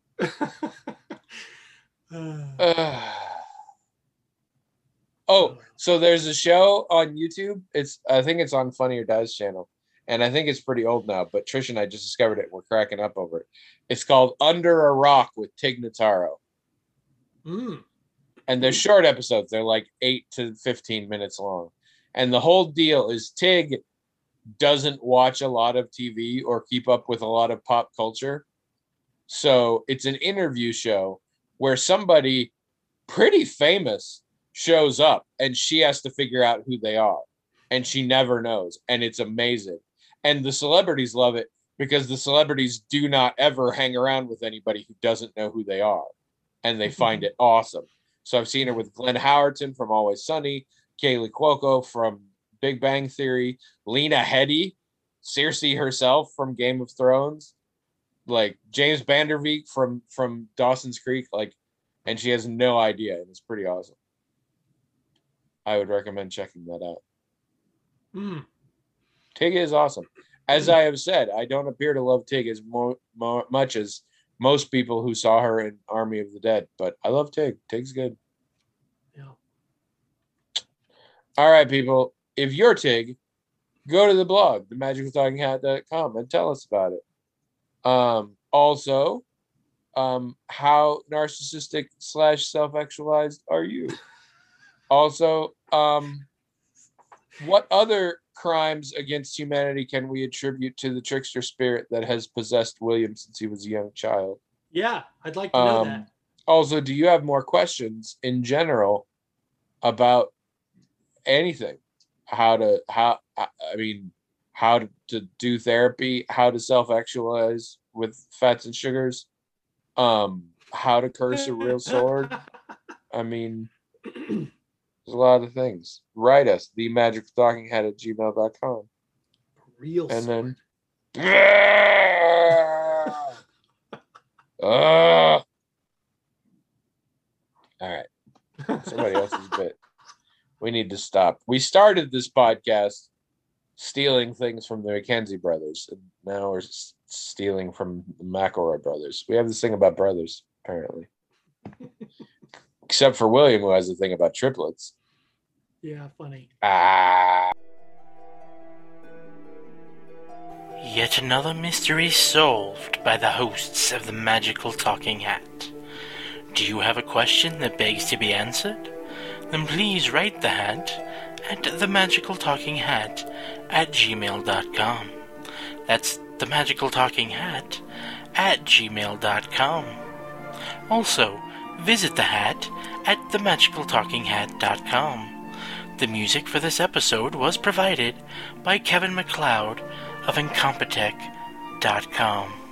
So there's a show on YouTube. I think it's on Funny or Die's channel, and I think it's pretty old now. But Trish and I just discovered it. We're cracking up over it. It's called Under a Rock with Tig Notaro. And they're short episodes. They're like 8 to 15 minutes long. And the whole deal is Tig doesn't watch a lot of TV or keep up with a lot of pop culture. So it's an interview show where somebody pretty famous shows up and she has to figure out who they are. And she never knows. And it's amazing. And the celebrities love it because the celebrities do not ever hang around with anybody who doesn't know who they are. And they find it awesome. So I've seen her with Glenn Howerton from Always Sunny, Kaylee Cuoco from Big Bang Theory, Lena Headey, Cersei herself from Game of Thrones, like James Vanderbeek from Dawson's Creek, like, and she has no idea, and it's pretty awesome. I would recommend checking that out. Tig is awesome. As I have said, I don't appear to love Tig as much as most people who saw her in Army of the Dead, but I love Tig. Tig's good. Yeah. All right, people. If you're Tig, go to the blog, themagicaltalkinghat.com, and tell us about it. Also, how narcissistic / self-actualized are you? Also, what other crimes against humanity can we attribute to the trickster spirit that has possessed William since he was a young child? Yeah, I'd like to know that. Also, do you have more questions in general about anything? How to do therapy, how to self-actualize with fats and sugars, how to curse a real sword. I mean, there's a lot of things. Write us, themagicaltalkinghead@gmail.com. Real and sword. Then all right, somebody else's bit. We need to stop. We started this podcast stealing things from the McKenzie brothers, and now we're stealing from the McElroy brothers. We have this thing about brothers, apparently. Except for William, who has a thing about triplets. Yeah, funny. Yet another mystery solved by the hosts of the Magical Talking Hat. Do you have a question that begs to be answered? Then please write the hat at themagicaltalkinghat@gmail.com. That's themagicaltalkinghat@gmail.com. Also, visit the hat at themagicaltalkinghat.com. The music for this episode was provided by Kevin MacLeod of Incompetech.com.